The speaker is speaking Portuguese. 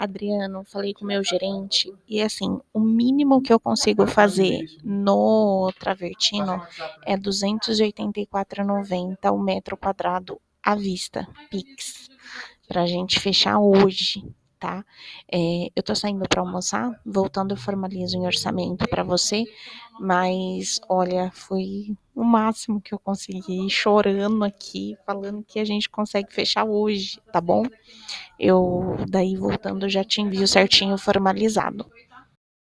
Adriano, falei com o meu gerente e assim, o mínimo que eu consigo fazer no Travertino é 284,90 o metro quadrado à vista, Pix, pra gente fechar hoje, tá? Eu tô saindo para almoçar, voltando eu formalizo em orçamento para você, mas olha, foi o máximo que eu consegui, chorando aqui, falando que a gente consegue fechar hoje, tá bom? Eu daí voltando já te envio certinho formalizado.